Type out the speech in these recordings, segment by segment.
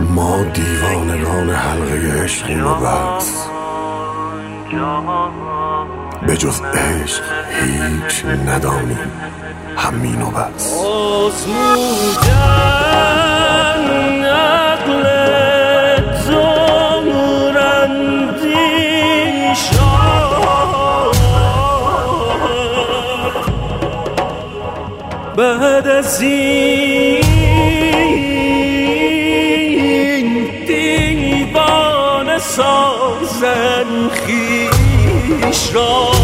ما دیوانگان حلقه عشقیم و بس، به جز عشق هیچ ندانیم، همین و بس. آزمودن عقل زورندیشان بعد از این دیوانه سازن خویش را.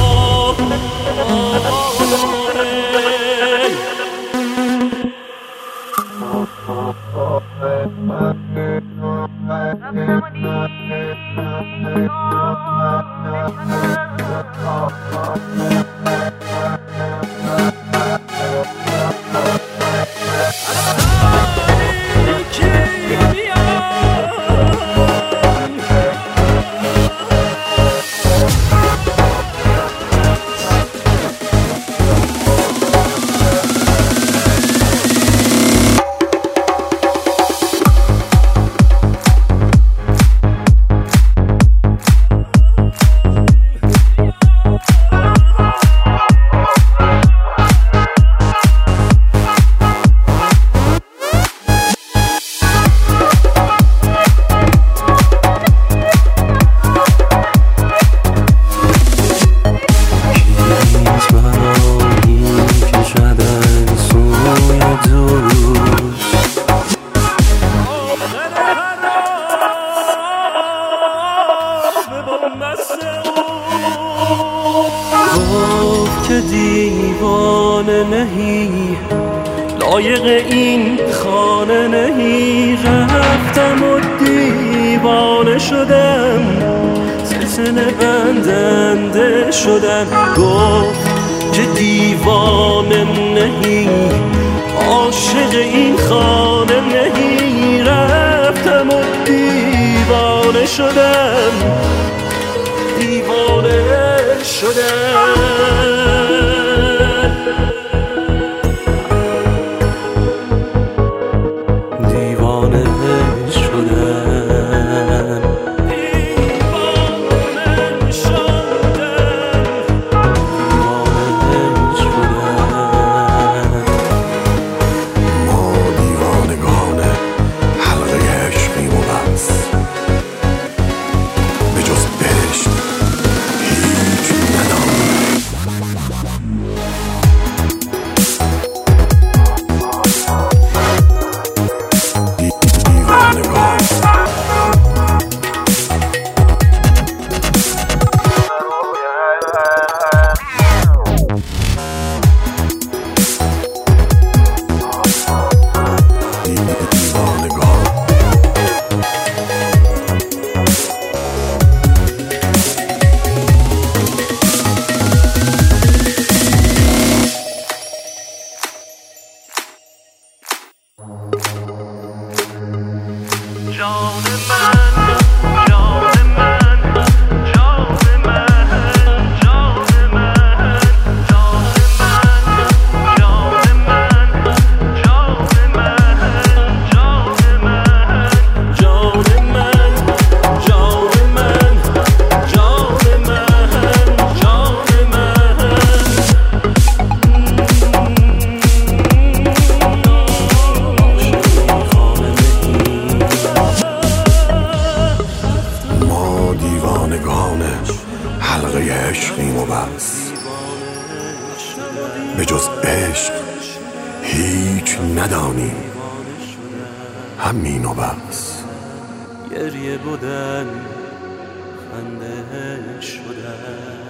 گفت که دیوانه نهی، لایق این خانه نهی. رفتم و دیوانه شدم، سلسله بندنده شدم. گفت که دیوانه نهی، عاشق این خانه نهی. رفتم و دیوانه شدم، دیوانه شدم. دیوانه شدم، دیوانه شدم، دیوانه شدم. ما دیوانگان حلقه عشقیم و بس، به جز عشق هیچ ندانیم. دیوانگان جان من، جان من، جان من، جان من، جان من، جان من، جان من، جان من، جان من، جان من، جان حلقه عشقیم و بس، به جز عشق هیچ ندانیم، همین و بس. گریه بودن خنده شدن.